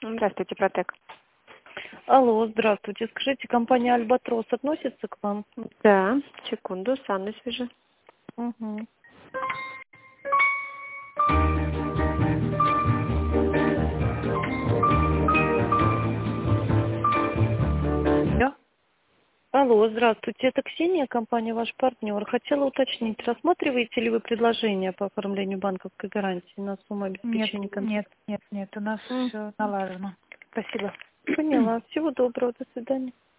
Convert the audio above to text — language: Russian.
Здравствуйте, Протек. Алло, здравствуйте. Скажите, компания «Альбатрос» относится к вам? Да, секунду, с Анной свяжу. Угу. Да? Алло, здравствуйте. Это Ксения, компания «Ваш партнер». Хотела уточнить, рассматриваете ли вы предложение по оформлению банковской гарантии на сумму Нет, обеспечения нет, контракта? нет, нет, у нас все налажено. Спасибо. Поняла. Всего доброго. До свидания.